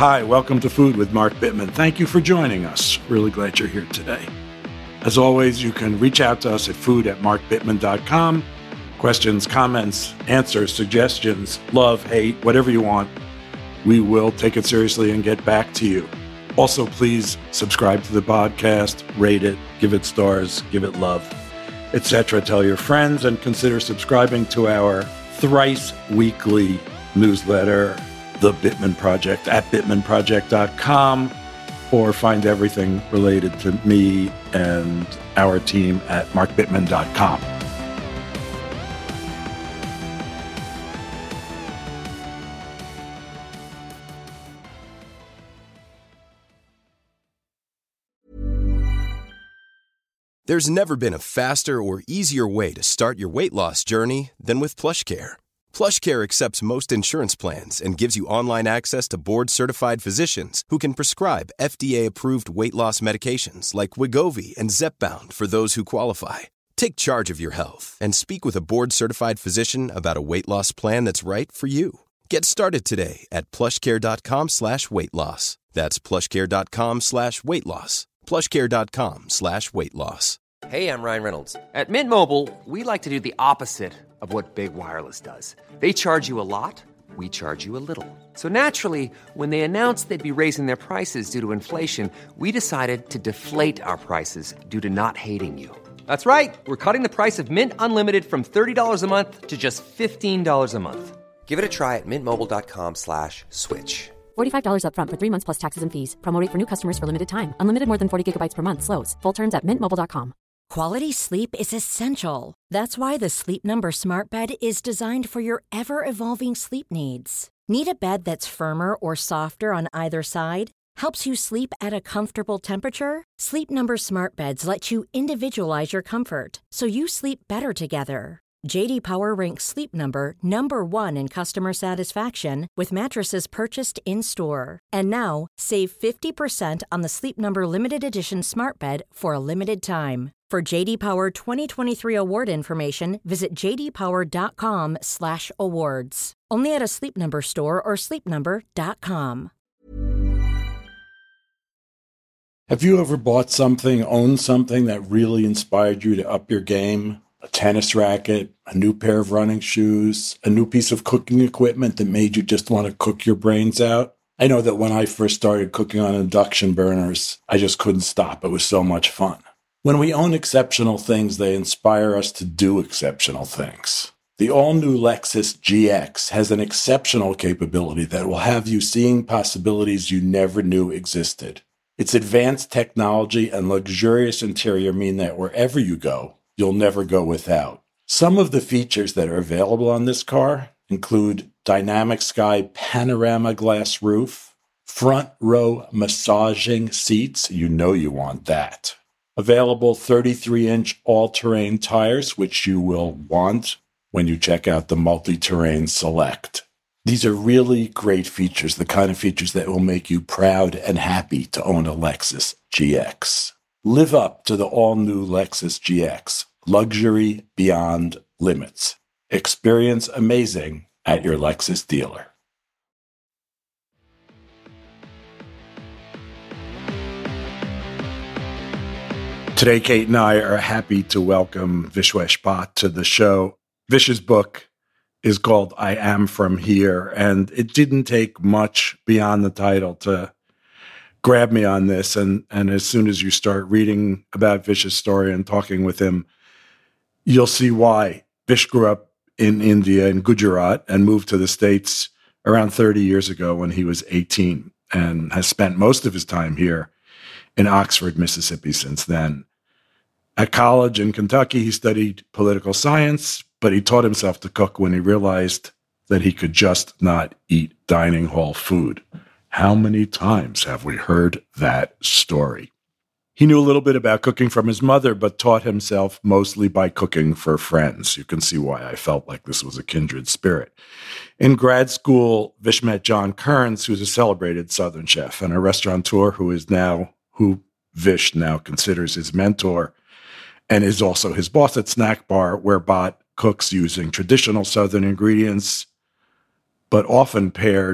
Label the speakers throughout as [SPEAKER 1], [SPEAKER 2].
[SPEAKER 1] Hi, welcome to Food with Mark Bittman. Thank you for joining us. Really glad you're here today. As always, you can reach out to us at food@markbittman.com. Questions, comments, answers, suggestions, love, hate, whatever you want. We will take it seriously and get back to you. Also, please subscribe to the podcast, rate it, give it stars, give it love, etc. Tell your friends and consider subscribing to our thrice weekly newsletter, The Bittman Project, at bittmanproject.com, or find everything related to me and our team at markbittman.com.
[SPEAKER 2] There's never been a faster or easier way to start your weight loss journey than with PlushCare. PlushCare accepts most insurance plans and gives you online access to board-certified physicians who can prescribe FDA-approved weight loss medications like Wegovy and Zepbound for those who qualify. Take charge of your health and speak with a board-certified physician about a weight loss plan that's right for you. Get started today at plushcare.com/weight loss. That's plushcare.com/weight loss. plushcare.com/weight loss.
[SPEAKER 3] Hey, I'm Ryan Reynolds. At Mint Mobile, we like to do the opposite of what Big Wireless does. They charge you a lot, we charge you a little. So naturally, when they announced they'd be raising their prices due to inflation, we decided to deflate our prices due to not hating you. That's right. We're cutting the price of Mint Unlimited from $30 a month to just $15 a month. Give it a try at mintmobile.com/switch.
[SPEAKER 4] $45 up front for 3 months plus taxes and fees. Promo rate for new customers for limited time. Unlimited more than 40 gigabytes per month slows. Full terms at mintmobile.com.
[SPEAKER 5] Quality sleep is essential. That's why the Sleep Number Smart Bed is designed for your ever-evolving sleep needs. Need a bed that's firmer or softer on either side? Helps you sleep at a comfortable temperature? Sleep Number Smart Beds let you individualize your comfort, so you sleep better together. J.D. Power ranks Sleep Number number 1 in customer satisfaction with mattresses purchased in-store. And now, save 50% on the Sleep Number Limited Edition Smart Bed for a limited time. For J.D. Power 2023 award information, visit jdpower.com/awards. Only at a Sleep Number store or sleepnumber.com.
[SPEAKER 1] Have you ever bought something, owned something that really inspired you to up your game? A tennis racket, a new pair of running shoes, a new piece of cooking equipment that made you just want to cook your brains out? I know that when I first started cooking on induction burners, I just couldn't stop. It was so much fun. When we own exceptional things, they inspire us to do exceptional things. The all-new Lexus GX has an exceptional capability that will have you seeing possibilities you never knew existed. Its advanced technology and luxurious interior mean that wherever you go, you'll never go without. Some of the features that are available on this car include dynamic sky panorama glass roof, front row massaging seats, you know you want that. Available 33-inch all-terrain tires, which you will want when you check out the Multi-Terrain Select. These are really great features, the kind of features that will make you proud and happy to own a Lexus GX. Live up to the all-new Lexus GX. Luxury beyond limits. Experience amazing at your Lexus dealer. Today, Kate and I are happy to welcome Vishwesh Bhatt to the show. Vish's book is called I Am From Here, and it didn't take much beyond the title to grab me on this. And as soon as you start reading about Vish's story and talking with him, you'll see why. Vish grew up in India, in Gujarat, and moved to the States around 30 years ago when he was 18, and has spent most of his time here in Oxford, Mississippi since then. At college in Kentucky, he studied political science, but he taught himself to cook when he realized that he could just not eat dining hall food. How many times have we heard that story? He knew a little bit about cooking from his mother, but taught himself mostly by cooking for friends. You can see why I felt like this was a kindred spirit. In grad school, Vish met John Kearns, who's a celebrated Southern chef and a restaurateur who Vish now considers his mentor and is also his boss at Snack Bar, where Bhatt cooks using traditional Southern ingredients, but often paired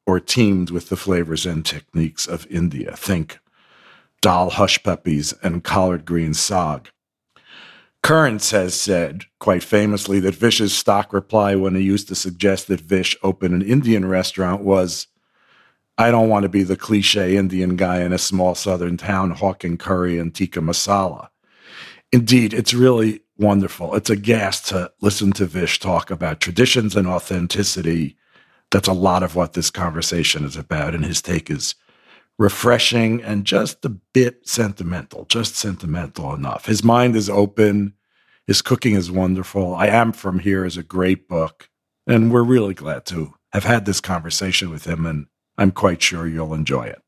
[SPEAKER 1] or teamed with the flavors and techniques of India. Think dal hush puppies and collard green saag. Currents has said, quite famously, that Vish's stock reply when he used to suggest that Vish open an Indian restaurant was, "I don't want to be the cliche Indian guy in a small southern town hawking curry and tikka masala." Indeed, it's really wonderful. It's a gas to listen to Vish talk about traditions and authenticity. That's a lot of what this conversation is about, and his take is refreshing and just a bit sentimental, just sentimental enough. His mind is open. His cooking is wonderful. I Am From Here is a great book, and we're really glad to have had this conversation with him, and I'm quite sure you'll enjoy it.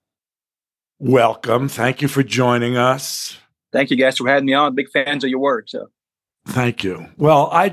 [SPEAKER 1] Welcome. Thank you for joining us.
[SPEAKER 6] Thank you guys for having me on. Big fans of your work. So,
[SPEAKER 1] thank you. Well, I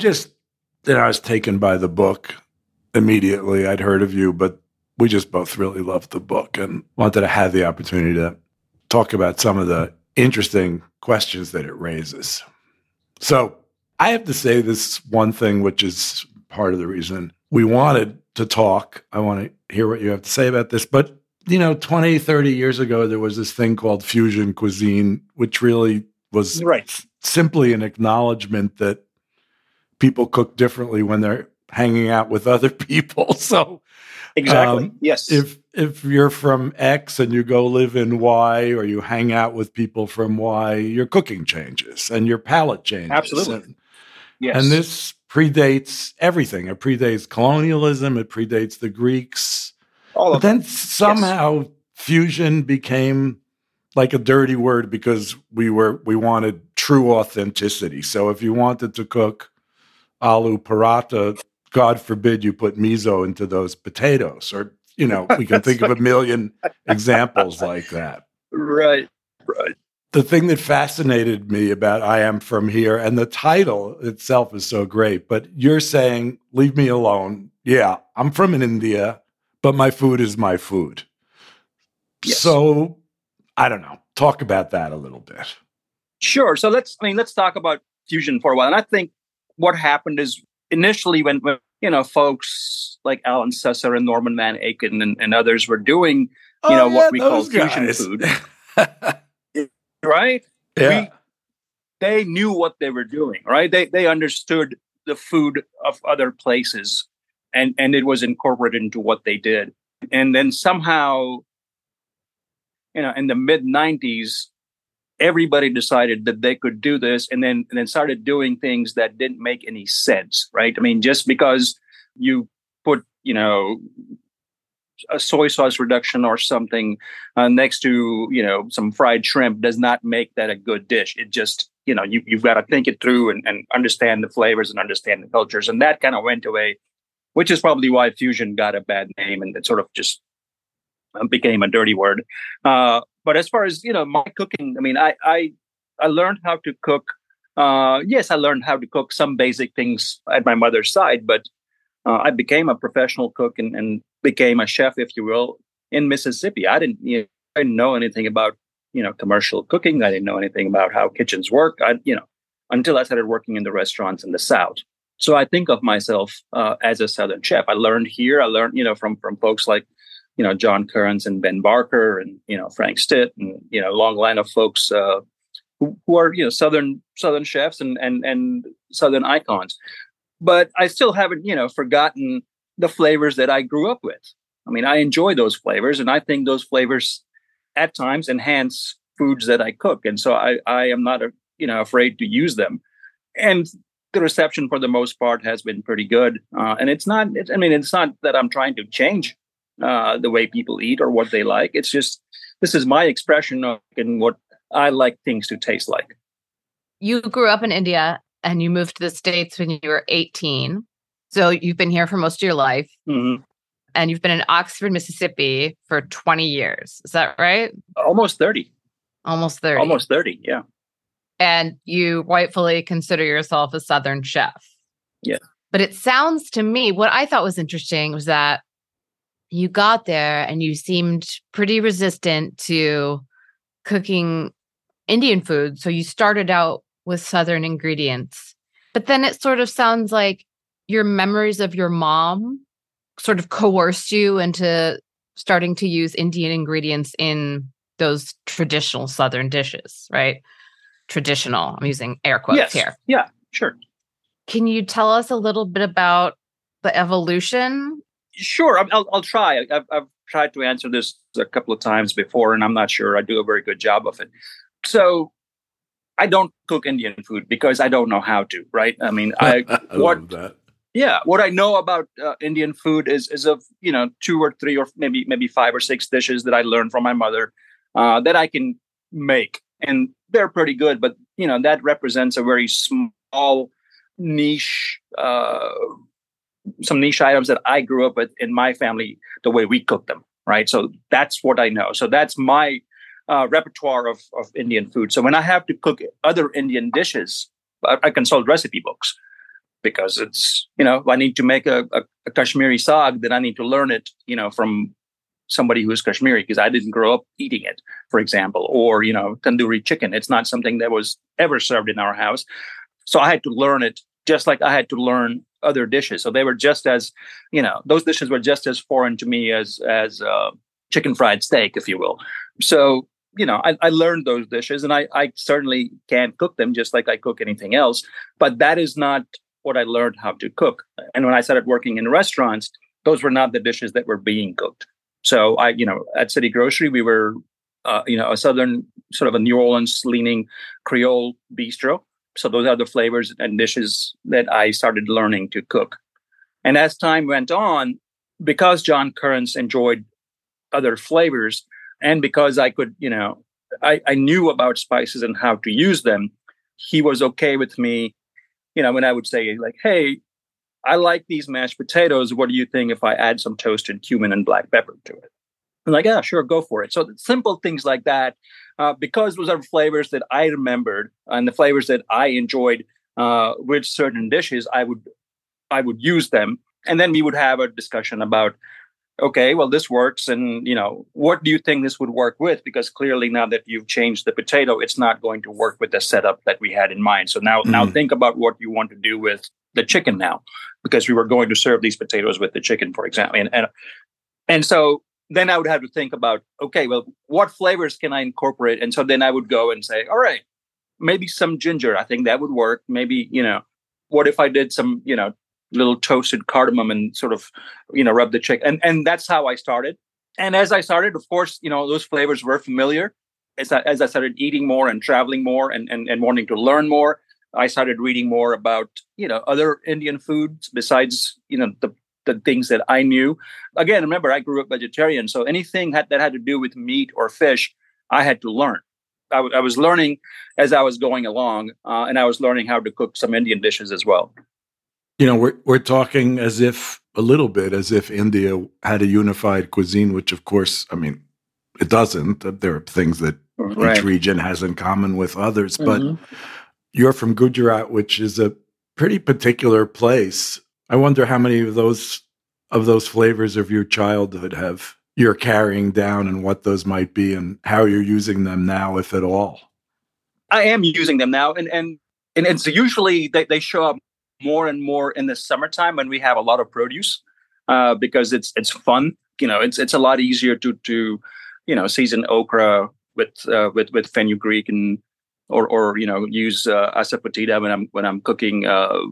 [SPEAKER 1] was taken by the book immediately. I'd heard of you, but we just both really loved the book and wanted to have the opportunity to talk about some of the interesting questions that it raises. So I have to say this one thing, which is part of the reason we wanted to talk. I want to hear what you have to say about this. But, 20, 30 years ago, there was this thing called fusion cuisine, which really was simply an acknowledgement that people cook differently when they're hanging out with other people. So
[SPEAKER 6] exactly. Yes.
[SPEAKER 1] If you're from X and you go live in Y, or you hang out with people from Y, your cooking changes and your palate changes.
[SPEAKER 6] Absolutely. Yes.
[SPEAKER 1] And this predates everything. It predates colonialism. It predates the Greeks. But then somehow fusion became like a dirty word because we wanted true authenticity. So if you wanted to cook aloo paratha, God forbid you put miso into those potatoes, or, we can think of a million examples like that.
[SPEAKER 6] Right.
[SPEAKER 1] The thing that fascinated me about I Am From Here, and the title itself is so great, but you're saying, leave me alone. Yeah, I'm from India, but my food is my food. Yes. So, I don't know. Talk about that a little bit.
[SPEAKER 6] Sure. So let's talk about fusion for a while. And I think what happened is initially when folks like Alan Susser and Norman Van Aken and others were doing, what we call fusion food. Right?
[SPEAKER 1] Yeah.
[SPEAKER 6] They knew what they were doing, right? They understood the food of other places, and it was incorporated into what they did. And then somehow, in the mid-90s, everybody decided that they could do this, and then started doing things that didn't make any sense, right? I mean, just because you put, a soy sauce reduction or something next to, some fried shrimp does not make that a good dish. It just, you've got to think it through and understand the flavors and understand the cultures. And that kind of went away, which is probably why fusion got a bad name and it sort of just became a dirty word. But as far as, my cooking, I mean, I learned how to cook. Yes, I learned how to cook some basic things at my mother's side, but I became a professional cook and became a chef, if you will, in Mississippi. I didn't know anything about, commercial cooking. I didn't know anything about how kitchens work, until I started working in the restaurants in the South. So I think of myself as a Southern chef. I learned here. I learned, from folks like, John Currens and Ben Barker and, Frank Stitt and, a long line of folks who are, Southern chefs and Southern icons. But I still haven't, forgotten the flavors that I grew up with. I mean, I enjoy those flavors, and I think those flavors at times enhance foods that I cook. And so I am not, afraid to use them. And the reception for the most part has been pretty good. And it's not that I'm trying to change the way people eat or what they like. It's just, this is my expression of what I like things to taste like.
[SPEAKER 7] You grew up in India and you moved to the States when you were 18. So you've been here for most of your life.
[SPEAKER 6] Mm-hmm.
[SPEAKER 7] And you've been in Oxford, Mississippi for 20 years. Is that right?
[SPEAKER 6] Almost 30.
[SPEAKER 7] Almost 30.
[SPEAKER 6] Almost 30, yeah.
[SPEAKER 7] And you rightfully consider yourself a Southern chef.
[SPEAKER 6] Yeah.
[SPEAKER 7] But it sounds to me, what I thought was interesting was that you got there and you seemed pretty resistant to cooking Indian food. So you started out with Southern ingredients. But then it sort of sounds like your memories of your mom sort of coerced you into starting to use Indian ingredients in those traditional Southern dishes, right? Traditional, I'm using air quotes here.
[SPEAKER 6] Yeah, sure.
[SPEAKER 7] Can you tell us a little bit about the evolution?
[SPEAKER 6] Sure, I'll try. I've tried to answer this a couple of times before, and I'm not sure I do a very good job of it. So I don't cook Indian food because I don't know how to, right? I mean,
[SPEAKER 1] I love that.
[SPEAKER 6] Yeah, what I know about Indian food is of 2 or 3 or maybe 5 or 6 dishes that I learned from my mother that I can make, and they're pretty good. But that represents a very small niche, some niche items that I grew up with in my family, the way we cook them, right? So that's what I know. So that's my repertoire of Indian food. So when I have to cook other Indian dishes, I consult recipe books. Because it's, if I need to make a Kashmiri saag, then I need to learn it, from somebody who's Kashmiri, because I didn't grow up eating it, for example, or, tandoori chicken. It's not something that was ever served in our house. So I had to learn it just like I had to learn other dishes. So they were just as, those dishes were just as foreign to me as chicken fried steak, if you will. So, I learned those dishes, and I certainly can't cook them just like I cook anything else. But that is not what I learned how to cook. And when I started working in restaurants, those were not the dishes that were being cooked. So at City Grocery, we were, a Southern sort of a New Orleans leaning Creole bistro. So those are the flavors and dishes that I started learning to cook. And as time went on, because John Kearns enjoyed other flavors, and because I could, I knew about spices and how to use them, he was okay with me. When I would say, like, hey, I like these mashed potatoes. What do you think if I add some toasted cumin and black pepper to it? I'm like, yeah, sure, go for it. So simple things like that, because those are flavors that I remembered and the flavors that I enjoyed with certain dishes, I would use them. And then we would have a discussion about, okay, well, this works. And, what do you think this would work with? Because clearly now that you've changed the potato, it's not going to work with the setup that we had in mind. So now think about what you want to do with the chicken now, because we were going to serve these potatoes with the chicken, for example. And so then I would have to think about, okay, well, what flavors can I incorporate? And so then I would go and say, all right, maybe some ginger. I think that would work. Maybe, what if I did some, little toasted cardamom and sort of, rub the chicken. And that's how I started. And as I started, of course, those flavors were familiar. As I started eating more and traveling more and wanting to learn more, I started reading more about, other Indian foods besides, the things that I knew. Again, remember, I grew up vegetarian. So anything that had to do with meat or fish, I had to learn. I was learning as I was going along, and I was learning how to cook some Indian dishes as well.
[SPEAKER 1] We're talking a little bit as if India had a unified cuisine, which of course, I mean, it doesn't. There are things that each region has in common with others, but you're from Gujarat, which is a pretty particular place. I wonder how many of those flavors of your childhood you're carrying down, and what those might be, and how you're using them now, if at all.
[SPEAKER 6] I am using them now, and it's usually they show up more and more in the summertime when we have a lot of produce, because it's fun. It's a lot easier to season okra with fenugreek and or use asafoetida when I'm cooking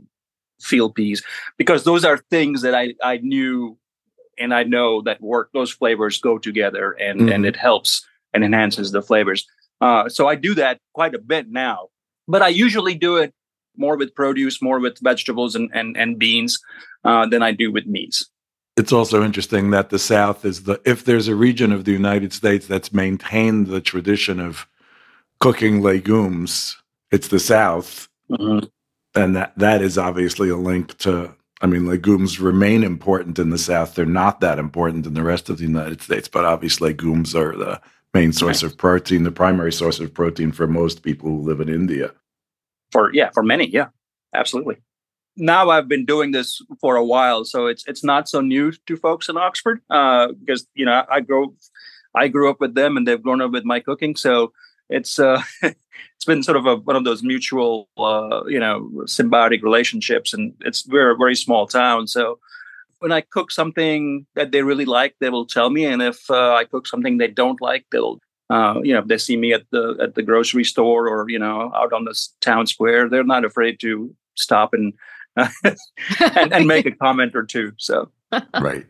[SPEAKER 6] field peas, because those are things that I knew and I know that work. Those flavors go together, and it helps and enhances the flavors. So I do that quite a bit now, but I usually do it more with produce, more with vegetables and beans than I do with meats.
[SPEAKER 1] It's also interesting that the South if there's a region of the United States that's maintained the tradition of cooking legumes, it's the South. Mm-hmm. And that is obviously a link to, legumes remain important in the South. They're not that important in the rest of the United States, but obviously legumes are the main source of protein, the primary source of protein for most people who live in India.
[SPEAKER 6] For many, absolutely. Now I've been doing this for a while, so it's not so new to folks in Oxford, because I grew up with them and they've grown up with my cooking. So it's it's been sort of one of those mutual symbiotic relationships, and we're a very small town, so When I cook something that they really like, they will tell me. And if I cook something they don't like, they'll, if they see me at the grocery store or, out on the town square, they're not afraid to stop and and make a comment or two. So,
[SPEAKER 1] right.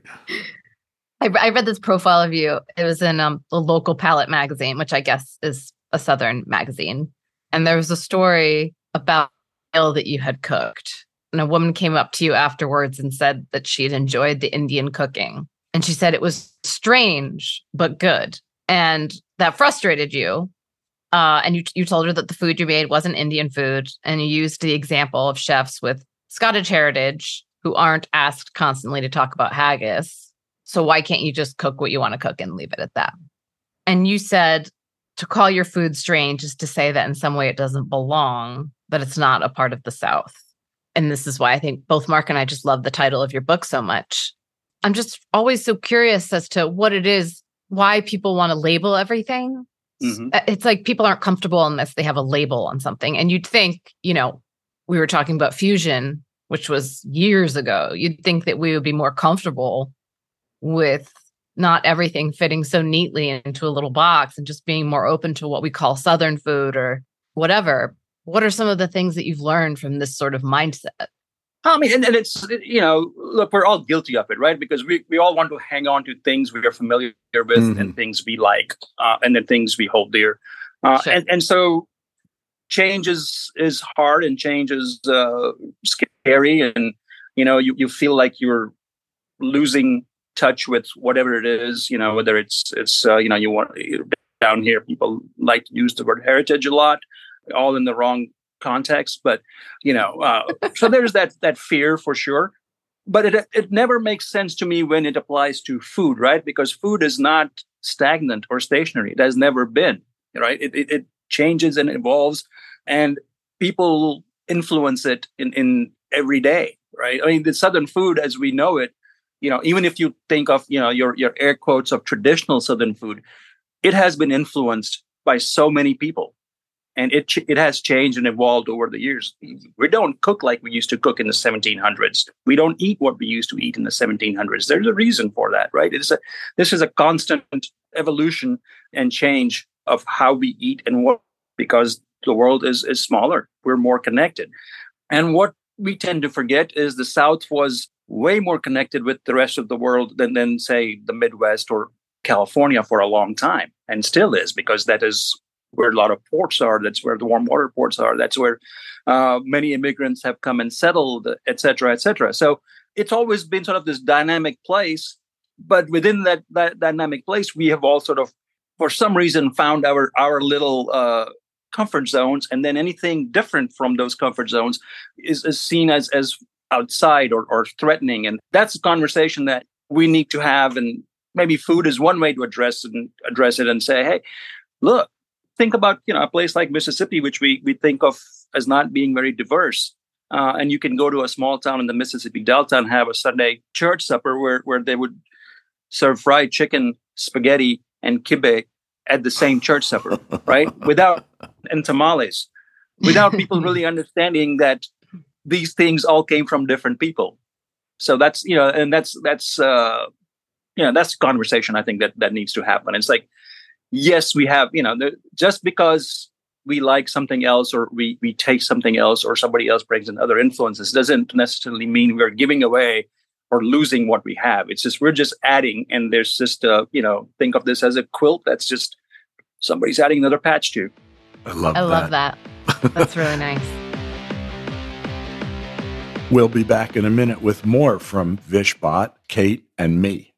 [SPEAKER 7] I read this profile of you. It was in the local Palette magazine, which I guess is a Southern magazine. And there was a story about a meal that you had cooked. And a woman came up to you afterwards and said that she had enjoyed the Indian cooking. And she said it was strange, but good. And that frustrated you. And you told her that the food you made wasn't Indian food. And you used the example of chefs with Scottish heritage who aren't asked constantly to talk about haggis. So why can't you just cook what you want to cook and leave it at that? And you said to call your food strange is to say that in some way it doesn't belong, that it's not a part of the South. And this is why I think both Mark and I just love the title of your book so much. I'm just always so curious as to what it is, why people want to label everything. Mm-hmm. It's like people aren't comfortable unless they have a label on something. And you'd think, we were talking about fusion, which was years ago. You'd think that we would be more comfortable with not everything fitting so neatly into a little box and just being more open to what we call Southern food or whatever. What are some of the things that you've learned from this sort of mindset?
[SPEAKER 6] I mean, and it's, look, we're all guilty of it, right? Because we all want to hang on to things we are familiar with mm-hmm. and things we like and the things we hold dear. Sure. And so change is hard and change is scary. And, you feel like you're losing touch with whatever it is, whether it's you want down here, people like to use the word heritage a lot, all in the wrong context, but so there's that fear for sure. But it never makes sense to me when it applies to food, right? Because food is not stagnant or stationary. It has never been, right? It changes and evolves, and people influence it in every day, right? I mean, the Southern food as we know it, even if you think of your air quotes of traditional Southern food, it has been influenced by so many people. And it has changed and evolved over the years. We don't cook like we used to cook in the 1700s. We don't eat what we used to eat in the 1700s. There's a reason for that, right? This is a constant evolution and change of how we eat and what, because the world is smaller. We're more connected. And what we tend to forget is the South was way more connected with the rest of the world than say, the Midwest or California for a long time, and still is, because that is where a lot of ports are. That's where the warm water ports are. That's where many immigrants have come and settled, et cetera, et cetera. So it's always been sort of this dynamic place. But within that dynamic place, we have all sort of, for some reason, found our little comfort zones. And then anything different from those comfort zones is seen as outside or threatening. And that's a conversation that we need to have. And maybe food is one way to address it and say, hey, look, think about, a place like Mississippi, which we think of as not being very diverse. And you can go to a small town in the Mississippi Delta and have a Sunday church supper where they would serve fried chicken, spaghetti, and kibbeh at the same church supper, right? And tamales, without people really understanding that these things all came from different people. So that's, and that's a conversation I think that needs to happen. It's like, yes, we have, just because we like something else or we take something else or somebody else brings in other influences doesn't necessarily mean we're giving away or losing what we have. It's just, we're just adding, and there's just, think of this as a quilt. That's just somebody's adding another patch to.
[SPEAKER 1] I love
[SPEAKER 7] that. That's really nice.
[SPEAKER 1] We'll be back in a minute with more from Vishbhat, Kate, and me.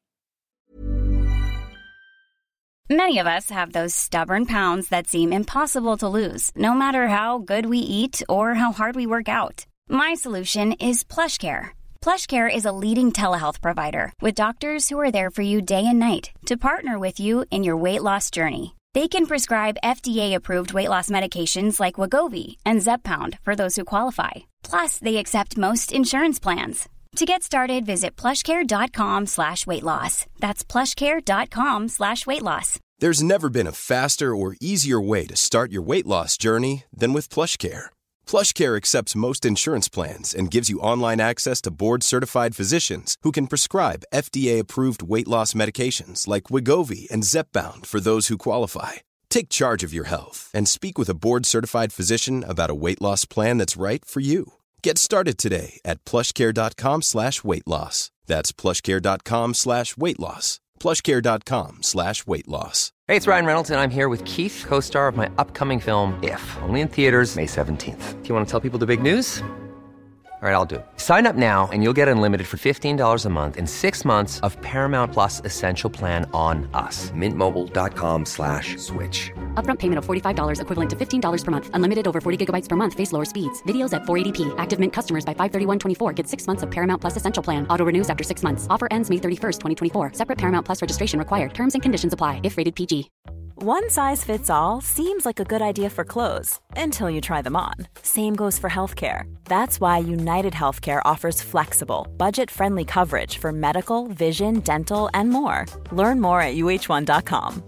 [SPEAKER 8] Many of us have those stubborn pounds that seem impossible to lose, no matter how good we eat or how hard we work out. My solution is PlushCare. PlushCare is a leading telehealth provider with doctors who are there for you day and night to partner with you in your weight loss journey. They can prescribe FDA-approved weight loss medications like Wegovy and Zepbound for those who qualify. Plus, they accept most insurance plans. To get started, visit plushcare.com/weightloss. That's plushcare.com/weightloss.
[SPEAKER 2] There's never been a faster or easier way to start your weight loss journey than with PlushCare. PlushCare accepts most insurance plans and gives you online access to board-certified physicians who can prescribe FDA-approved weight loss medications like Wegovy and Zepbound for those who qualify. Take charge of your health and speak with a board-certified physician about a weight loss plan that's right for you. Get started today at plushcare.com/weight loss. That's plushcare.com/weight loss. plushcare.com/weight loss.
[SPEAKER 3] Hey, it's Ryan Reynolds, and I'm here with Keith, co-star of my upcoming film, If, only in theaters May 17th. Do you want to tell people the big news? All right, I'll do it. Sign up now and you'll get unlimited for $15 a month and 6 months of Paramount Plus Essential Plan on us. MintMobile.com/switch.
[SPEAKER 4] Upfront payment of $45 equivalent to $15 per month. Unlimited over 40 gigabytes per month. Face lower speeds. Videos at 480p. Active Mint customers by 531.24 get 6 months of Paramount Plus Essential Plan. Auto renews after 6 months. Offer ends May 31st, 2024. Separate Paramount Plus registration required. Terms and conditions apply if rated PG.
[SPEAKER 9] One size fits all seems like a good idea for clothes until you try them on. Same goes for healthcare. That's why United Healthcare offers flexible, budget-friendly coverage for medical, vision, dental, and more. Learn more at uh1.com.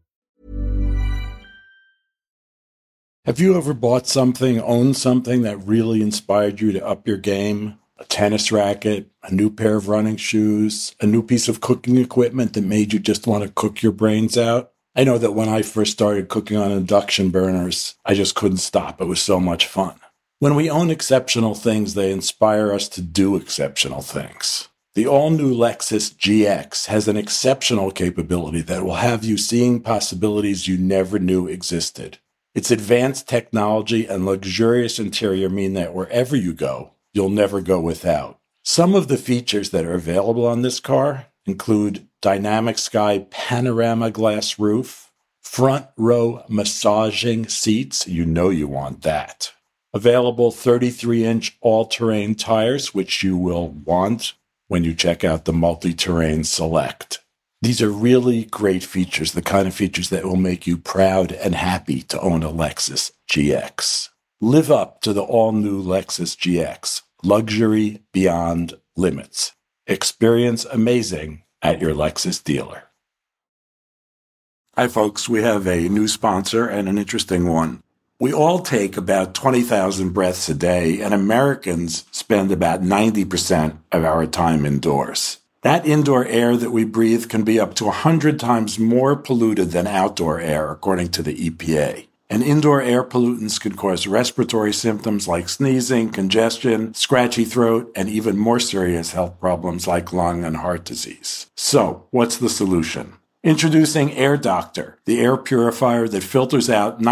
[SPEAKER 1] Have you ever bought something, owned something that really inspired you to up your game? A tennis racket, a new pair of running shoes, a new piece of cooking equipment that made you just want to cook your brains out? I know that when I first started cooking on induction burners, I just couldn't stop. It was so much fun. When we own exceptional things, they inspire us to do exceptional things. The all-new Lexus GX has an exceptional capability that will have you seeing possibilities you never knew existed. Its advanced technology and luxurious interior mean that wherever you go, you'll never go without. Some of the features that are available on this car include dynamic sky panorama glass roof, front row massaging seats, you know you want that. Available 33-inch all-terrain tires, which you will want when you check out the Multi-Terrain Select. These are really great features, the kind of features that will make you proud and happy to own a Lexus GX. Live up to the all-new Lexus GX, luxury beyond limits. Experience amazing at your Lexus dealer. Hi, folks. We have a new sponsor and an interesting one. We all take about 20,000 breaths a day, and Americans spend about 90% of our time indoors. That indoor air that we breathe can be up to 100 times more polluted than outdoor air, according to the EPA. And indoor air pollutants can cause respiratory symptoms like sneezing, congestion, scratchy throat, and even more serious health problems like lung and heart disease. So, what's the solution? Introducing Air Doctor, the air purifier that filters out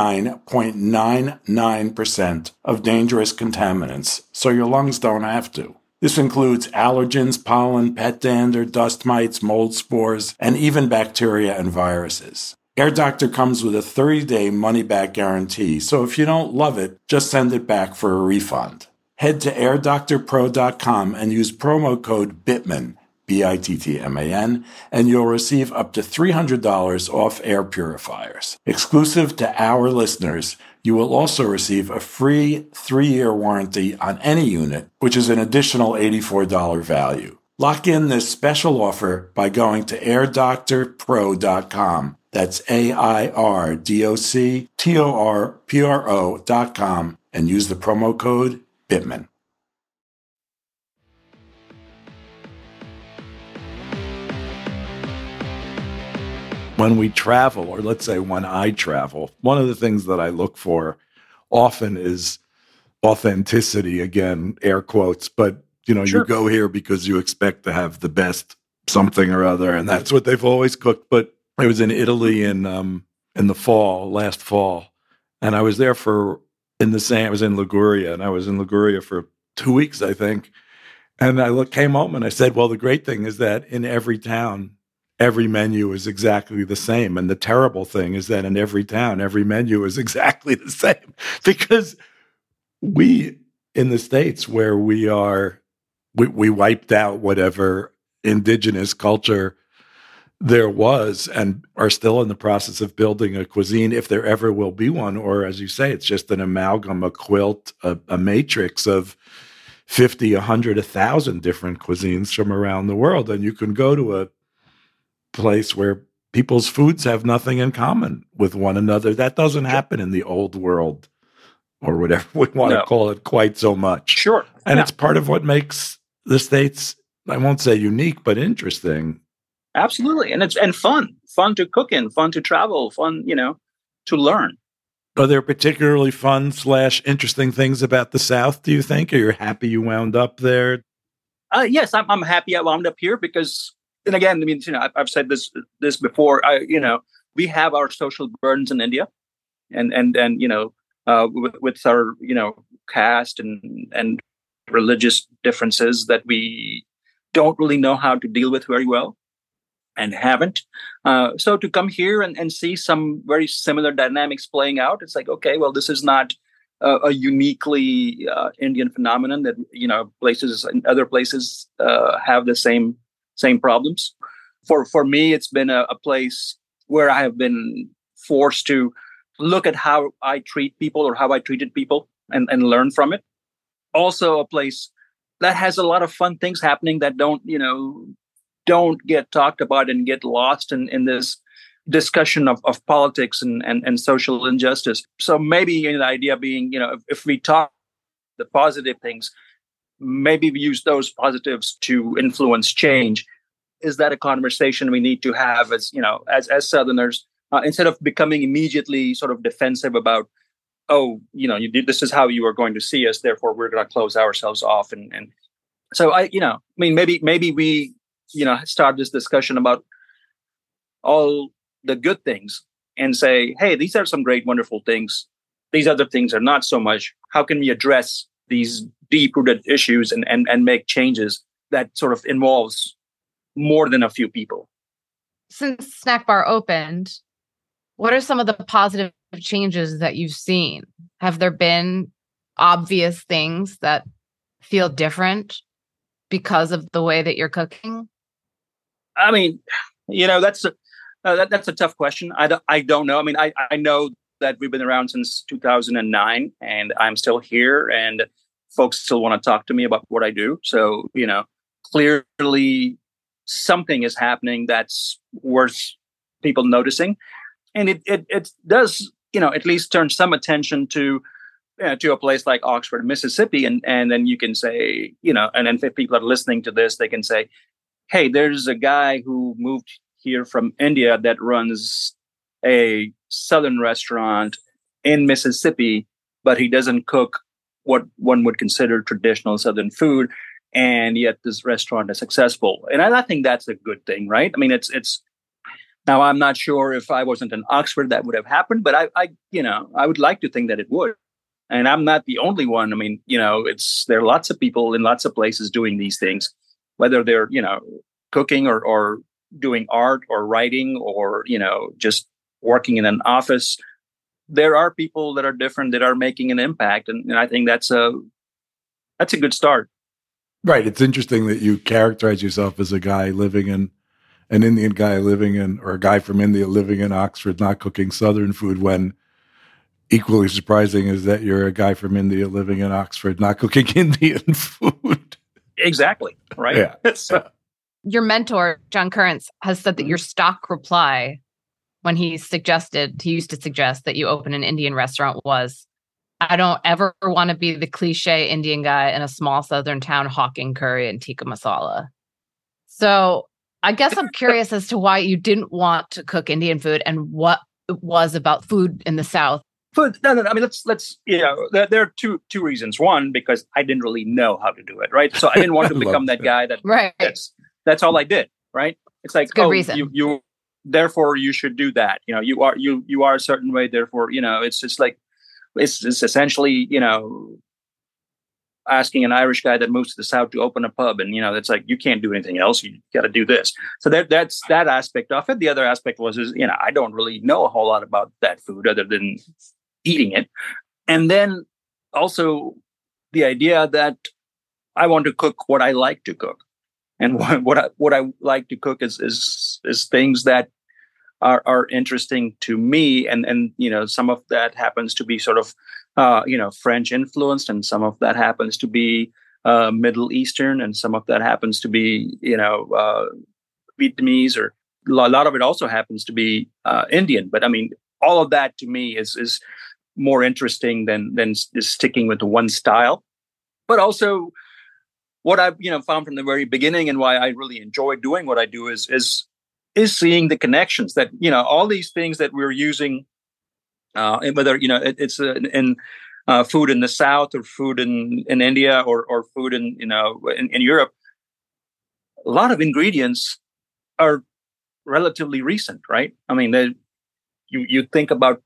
[SPEAKER 1] 99.99% of dangerous contaminants, so your lungs don't have to. This includes allergens, pollen, pet dander, dust mites, mold spores, and even bacteria and viruses. Air Doctor comes with a 30-day money-back guarantee, so if you don't love it, just send it back for a refund. Head to airdoctorpro.com and use promo code BITTMAN, BITTMAN, and you'll receive up to $300 off air purifiers. Exclusive to our listeners, you will also receive a free 3-year warranty on any unit, which is an additional $84 value. Lock in this special offer by going to airdoctorpro.com. That's airdoctorpro.com and use the promo code BITTMAN. When we travel, or let's say when I travel, one of the things that I look for often is authenticity, again, air quotes, but sure. You go here because you expect to have the best something or other, and that's what they've always cooked. But I was in Italy in the fall, last fall, and I was there I was in Liguria, and I was in Liguria for 2 weeks, I think. And I came home and I said, well, the great thing is that in every town, every menu is exactly the same. And the terrible thing is that in every town, every menu is exactly the same. Because we, in the States, where we wiped out whatever indigenous culture there was and are still in the process of building a cuisine, if there ever will be one, or as you say, it's just an amalgam, a quilt, a matrix of 50, 100, 1,000 different cuisines from around the world. And you can go to a place where people's foods have nothing in common with one another. That doesn't happen in the old world or whatever we want to call it quite so much.
[SPEAKER 6] Sure.
[SPEAKER 1] And it's part of what makes the States, I won't say unique, but interesting.
[SPEAKER 6] Absolutely. And fun to cook in, fun to travel, fun, to learn.
[SPEAKER 1] Are there particularly fun / interesting things about the South, do you think? Are you happy you wound up there?
[SPEAKER 6] Yes, I'm happy I wound up here because, and again, I mean, I've said this before. We have our social burdens in India, and with our caste and religious differences that we don't really know how to deal with very well, and haven't. So to come here and see some very similar dynamics playing out, it's like, okay, well, this is not a uniquely Indian phenomenon that places and other places have the same problems. For me, it's been a place where I have been forced to look at how I treat people or how I treated people and learn from it. Also, a place that has a lot of fun things happening that don't get talked about and get lost in this discussion of politics and social injustice. So maybe the idea being, if we talk the positive things, maybe we use those positives to influence change. Is that a conversation we need to have as Southerners, instead of becoming immediately sort of defensive about, this is how you are going to see us, therefore we're going to close ourselves off. And so maybe we, start this discussion about all the good things and say, hey, these are some great, wonderful things. These other things are not so much. How can we address these deep-rooted issues and make changes that sort of involves more than a few people?
[SPEAKER 7] Since Snack Bar opened, what are some of the positive changes that you've seen? Have there been obvious things that feel different because of the way that you're cooking?
[SPEAKER 6] I mean, that's a tough question. I don't know. I mean, I know that we've been around since 2009 and I'm still here and folks still want to talk to me about what I do. So, clearly something is happening that's worth people noticing. And it does, at least turn some attention to a place like Oxford, Mississippi. And then you can say, and then if people are listening to this, they can say, hey, there's a guy who moved here from India that runs a Southern restaurant in Mississippi, but he doesn't cook what one would consider traditional Southern food. And yet this restaurant is successful. And I think that's a good thing, right? I mean, it's now I'm not sure if I wasn't in Oxford that would have happened, but I would like to think that it would. And I'm not the only one. I mean, there are lots of people in lots of places doing these things, whether they're, cooking or doing art or writing or, just working in an office. There are people that are different that are making an impact. And I think that's a good start.
[SPEAKER 1] Right. It's interesting that you characterize yourself as a guy living in an Indian guy or a guy from India living in Oxford, not cooking Southern food, when equally surprising is that you're a guy from India living in Oxford, not cooking Indian food.
[SPEAKER 6] Exactly. Right.
[SPEAKER 1] Yeah.
[SPEAKER 7] Your mentor, John Currents, has said that your stock reply when he used to suggest that you open an Indian restaurant was, I don't ever want to be the cliche Indian guy in a small Southern town hawking curry and tikka masala. So I guess I'm curious as to why you didn't want to cook Indian food and what it was about food in the South.
[SPEAKER 6] Food, no. I mean, let's there are two reasons. One, because I didn't really know how to do it, right? So I didn't want to become that guy that
[SPEAKER 7] right.
[SPEAKER 6] That's all I did, right? It's like,
[SPEAKER 7] good reason.
[SPEAKER 6] You therefore you should do that. You are a certain way, therefore, it's just like it's essentially, asking an Irish guy that moves to the South to open a pub, and it's like you can't do anything else. You got to do this. So that's that aspect of it. The other aspect was I don't really know a whole lot about that food other than eating it, and then also the idea that I want to cook what I like to cook. And what I like to cook is things that are interesting to me, and some of that happens to be sort of French influenced, and some of that happens to be Middle Eastern, and some of that happens to be Vietnamese, or a lot of it also happens to be Indian. But I mean, all of that to me is more interesting than just sticking with one style. But also, what I've found from the very beginning, and why I really enjoy doing what I do, is seeing the connections that all these things that we're using, whether it's in food in the South, or food in India, or food in Europe. A lot of ingredients are relatively recent, right? I mean, you think about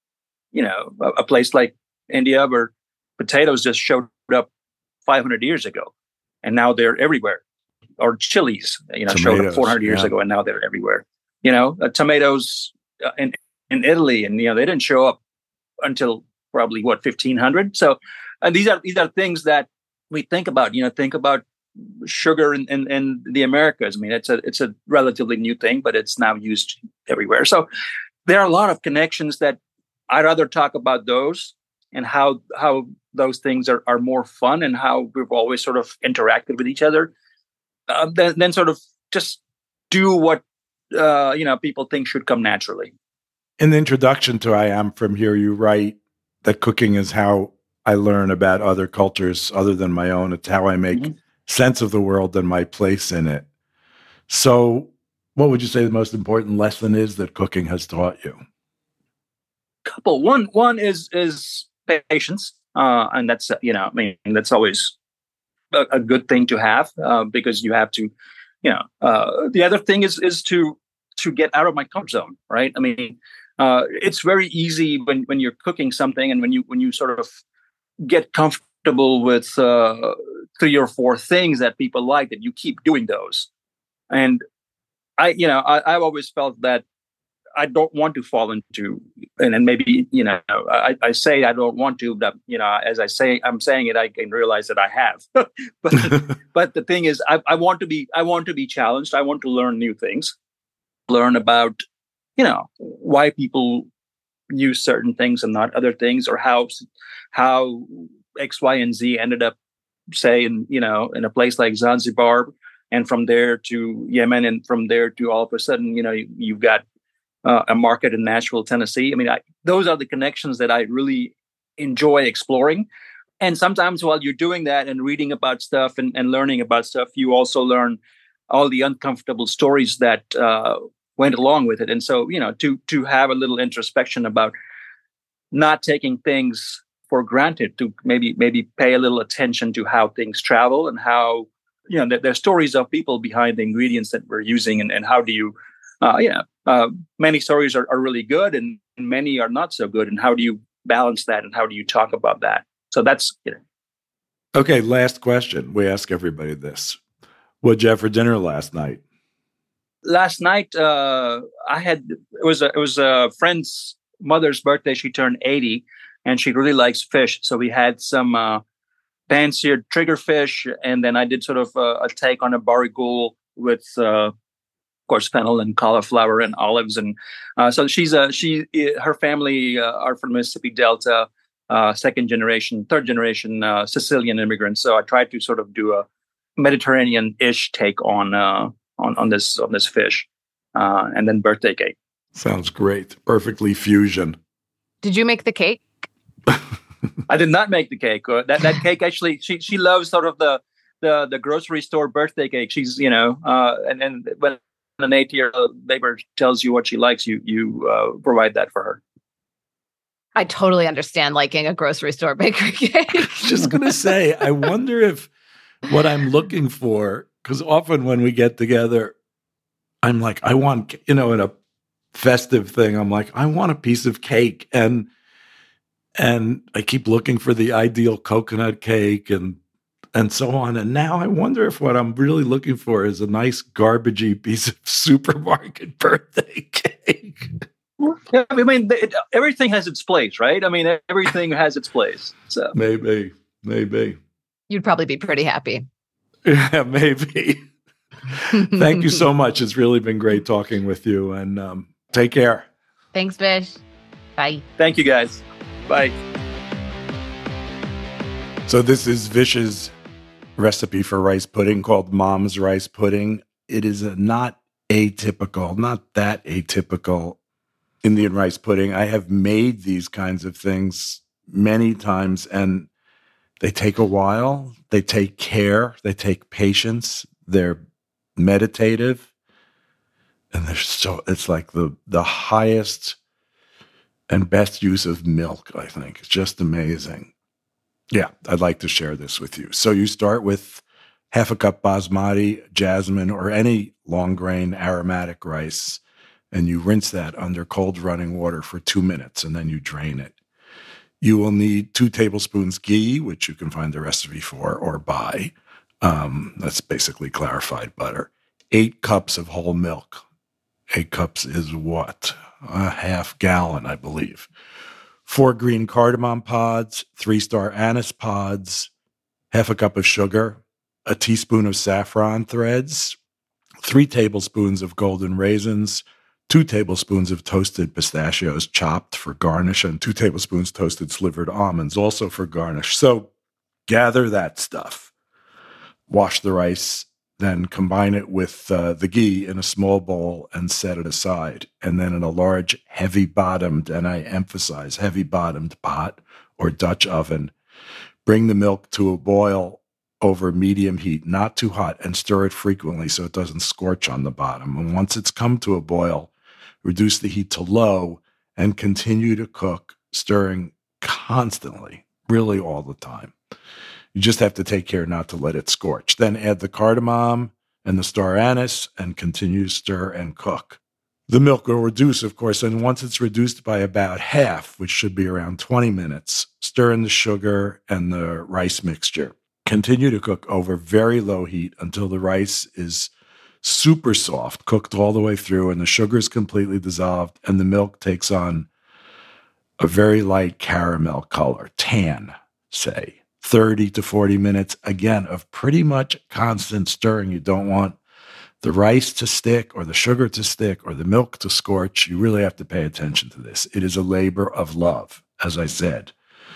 [SPEAKER 6] a place like India where potatoes just showed up 500 years ago, and now they're everywhere. Or chilies, showed up 400 years ago, and now they're everywhere. Tomatoes in Italy, and they didn't show up until probably 1500. So, and these are things that we think about. Think about sugar in the Americas. I mean, it's a relatively new thing, but it's now used everywhere. So, there are a lot of connections that I'd rather talk about those, and how those things are more fun, and how we've always sort of interacted with each other. Then sort of just do what people think should come naturally.
[SPEAKER 1] In the introduction to I Am From Here, you write that cooking is how I learn about other cultures other than my own. It's how I make sense of the world and my place in it. So what would you say the most important lesson is that cooking has taught you?
[SPEAKER 6] Couple. One is patience. And that's, that's always a good thing to have, because you have to, the other thing is to get out of my comfort zone, right? I mean, it's very easy when you're cooking something, and when you sort of get comfortable with 3 or 4 things that people like, that you keep doing those. And I've always felt that I don't want to fall into, and then maybe, I say I don't want to, but, as I'm saying it, I can realize that I have. but the thing is, I want to be challenged. I want to learn new things, learn about, why people use certain things and not other things, or how X, Y, and Z ended up, say, in a place like Zanzibar, and from there to Yemen, and from there to all of a sudden, you've got a market in Nashville, Tennessee. I mean, those are the connections that I really enjoy exploring. And sometimes while you're doing that and reading about stuff and learning about stuff, you also learn all the uncomfortable stories that went along with it. And so, to have a little introspection about not taking things for granted, to maybe pay a little attention to how things travel, and how, there's stories of people behind the ingredients that we're using, and how do you, many stories are really good, and many are not so good. And how do you balance that, and how do you talk about that? So that's,
[SPEAKER 1] Okay, last question. We ask everybody this. What'd you have for dinner last night?
[SPEAKER 6] Last night, it was a friend's mother's birthday. She turned 80, and she really likes fish. So we had some pan-seared triggerfish, and then I did sort of a take on a barigul with, of course, fennel and cauliflower and olives. And so her family are from Mississippi Delta, third generation Sicilian immigrants. So I tried to sort of do a Mediterranean-ish take on this fish, and then birthday cake. Sounds great. Perfectly fusion.
[SPEAKER 7] Did you make the cake?
[SPEAKER 6] I did not make the cake. That cake, actually, she loves sort of the grocery store birthday cake. She's, and when an 8-year-old neighbor tells you what she likes, you provide that for her.
[SPEAKER 7] I totally understand liking a grocery store bakery cake.
[SPEAKER 1] Just going to say, I wonder if what I'm looking for, because often when we get together, I'm like, I want, in a festive thing, I'm like, I want a piece of cake. And I keep looking for the ideal coconut cake and so on. And now I wonder if what I'm really looking for is a nice garbagey piece of supermarket birthday cake.
[SPEAKER 6] Yeah, I mean, everything has its place, right? I mean, everything has its place. So
[SPEAKER 1] maybe.
[SPEAKER 7] You'd probably be pretty happy.
[SPEAKER 1] Yeah, maybe. Thank you so much. It's really been great talking with you, and take care.
[SPEAKER 7] Thanks, Vish. Bye.
[SPEAKER 6] Thank you, guys. Bye.
[SPEAKER 1] So this is Vish's recipe for rice pudding called Mom's Rice Pudding. It is not that atypical Indian rice pudding. I have made these kinds of things many times, and they take a while. They take care. They take patience. They're meditative. And it's like the highest and best use of milk, I think. It's just amazing. Yeah, I'd like to share this with you. So you start with half a cup basmati, jasmine, or any long grain aromatic rice, and you rinse that under cold running water for 2 minutes, and then you drain it. You will need 2 tablespoons ghee, which you can find the recipe for or buy. That's basically clarified butter. 8 cups of whole milk. 8 cups is what? A half gallon, I believe. 4 green cardamom pods, 3-star anise pods, half a cup of sugar, a teaspoon of saffron threads, 3 tablespoons of golden raisins, 2 tablespoons of toasted pistachios chopped for garnish, and 2 tablespoons toasted slivered almonds also for garnish. So gather that stuff. Wash the rice, then combine it with the ghee in a small bowl and set it aside. And then in a large, heavy-bottomed, and I emphasize heavy-bottomed pot or Dutch oven, bring the milk to a boil over medium heat, not too hot, and stir it frequently so it doesn't scorch on the bottom. And once it's come to a boil, reduce the heat to low and continue to cook, stirring constantly, really all the time. You just have to take care not to let it scorch. Then add the cardamom and the star anise and continue to stir and cook. The milk will reduce, of course, and once it's reduced by about half, which should be around 20 minutes, stir in the sugar and the rice mixture. Continue to cook over very low heat until the rice is super soft, cooked all the way through, and the sugar is completely dissolved, and the milk takes on a very light caramel color, tan, say. 30 to 40 minutes, again, of pretty much constant stirring. You don't want the rice to stick or the sugar to stick or the milk to scorch. You really have to pay attention to this. It is a labor of love. As I said,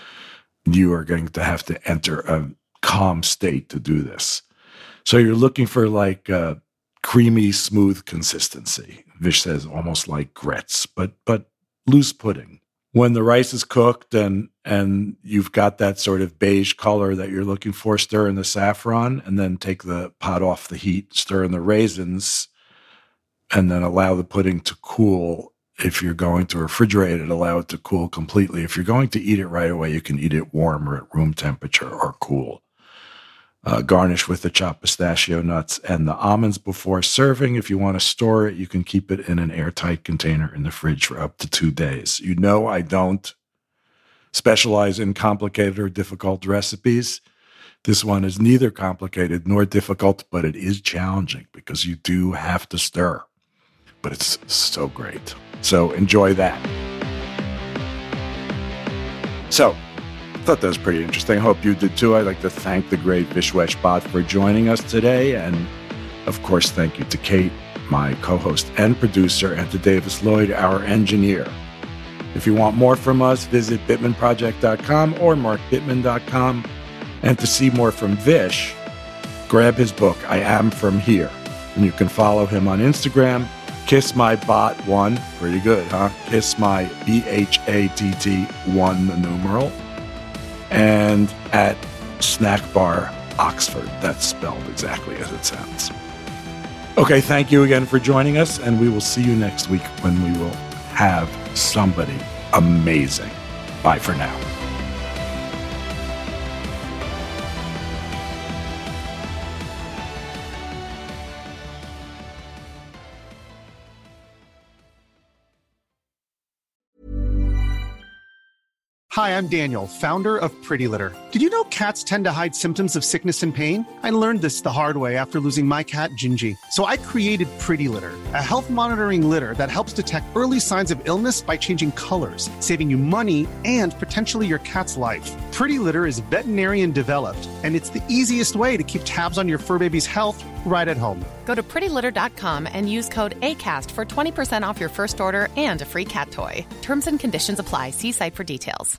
[SPEAKER 1] you are going to have to enter a calm state to do this. So you're looking for like a creamy, smooth consistency. Vish says almost like grits, but loose pudding. When the rice is cooked and you've got that sort of beige color that you're looking for, stir in the saffron and then take the pot off the heat, stir in the raisins, and then allow the pudding to cool. If you're going to refrigerate it, allow it to cool completely. If you're going to eat it right away, you can eat it warm or at room temperature or cool. Garnish with the chopped pistachio nuts and the almonds before serving. If you want to store it, you can keep it in an airtight container in the fridge for up to 2 days. You know I don't specialize in complicated or difficult recipes. This one is neither complicated nor difficult, but it is challenging because you do have to stir. But it's so great. So enjoy that. So, I thought that was pretty interesting. I hope you did too. I'd like to thank the great Vishwesh Bhatt for joining us today. And of course, thank you to Kate, my co-host and producer, and to Davis Lloyd, our engineer. If you want more from us, visit BittmanProject.com or MarkBittman.com. And to see more from Vish, grab his book, I Am From Here. And you can follow him on Instagram, KissMyBot1. Pretty good, huh? KissMy, BHATT1, the numeral. And at Snack Bar Oxford. That's spelled exactly as it sounds. Okay, thank you again for joining us, and we will see you next week when we will have somebody amazing. Bye for now.
[SPEAKER 10] Hi, I'm Daniel, founder of Pretty Litter. Did you know cats tend to hide symptoms of sickness and pain? I learned this the hard way after losing my cat, Gingy. So I created Pretty Litter, a health monitoring litter that helps detect early signs of illness by changing colors, saving you money and potentially your cat's life. Pretty Litter is veterinarian developed, and it's the easiest way to keep tabs on your fur baby's health right at home.
[SPEAKER 11] Go to prettylitter.com and use code ACAST for 20% off your first order and a free cat toy. Terms and conditions apply. See site for details.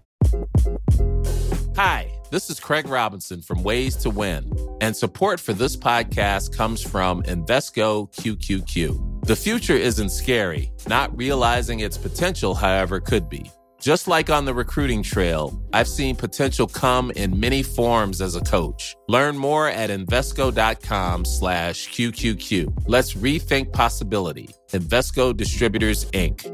[SPEAKER 12] Hi, this is Craig Robinson from Ways to Win, and support for this podcast comes from Invesco QQQ. The future isn't scary. Not realizing its potential, however, could be. Just like on the recruiting trail, I've seen potential come in many forms as a coach. Learn more at Invesco.com/QQQ. Let's rethink possibility. Invesco Distributors, Inc.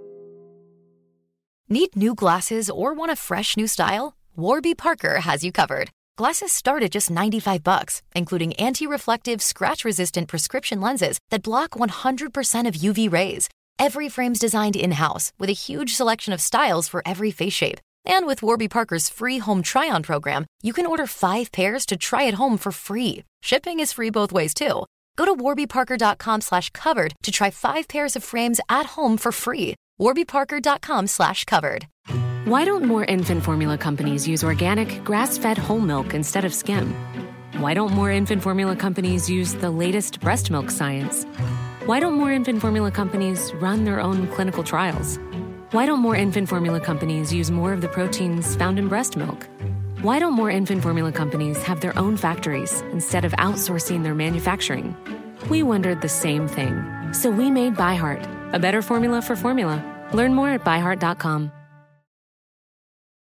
[SPEAKER 13] Need new glasses or want a fresh new style? Warby Parker has you covered. Glasses start at just $95, including anti-reflective, scratch-resistant prescription lenses that block 100% of UV rays. Every frame's designed in-house with a huge selection of styles for every face shape. And with Warby Parker's free home try-on program, you can order 5 pairs to try at home for free. Shipping is free both ways, too. Go to warbyparker.com/covered to try 5 pairs of frames at home for free. warbyparker.com/covered.
[SPEAKER 4] Why don't more infant formula companies use organic, grass-fed whole milk instead of skim? Why don't more infant formula companies use the latest breast milk science? Why don't more infant formula companies run their own clinical trials? Why don't more infant formula companies use more of the proteins found in breast milk? Why don't more infant formula companies have their own factories instead of outsourcing their manufacturing? We wondered the same thing. So we made ByHeart, a better formula for formula. Learn more at byheart.com.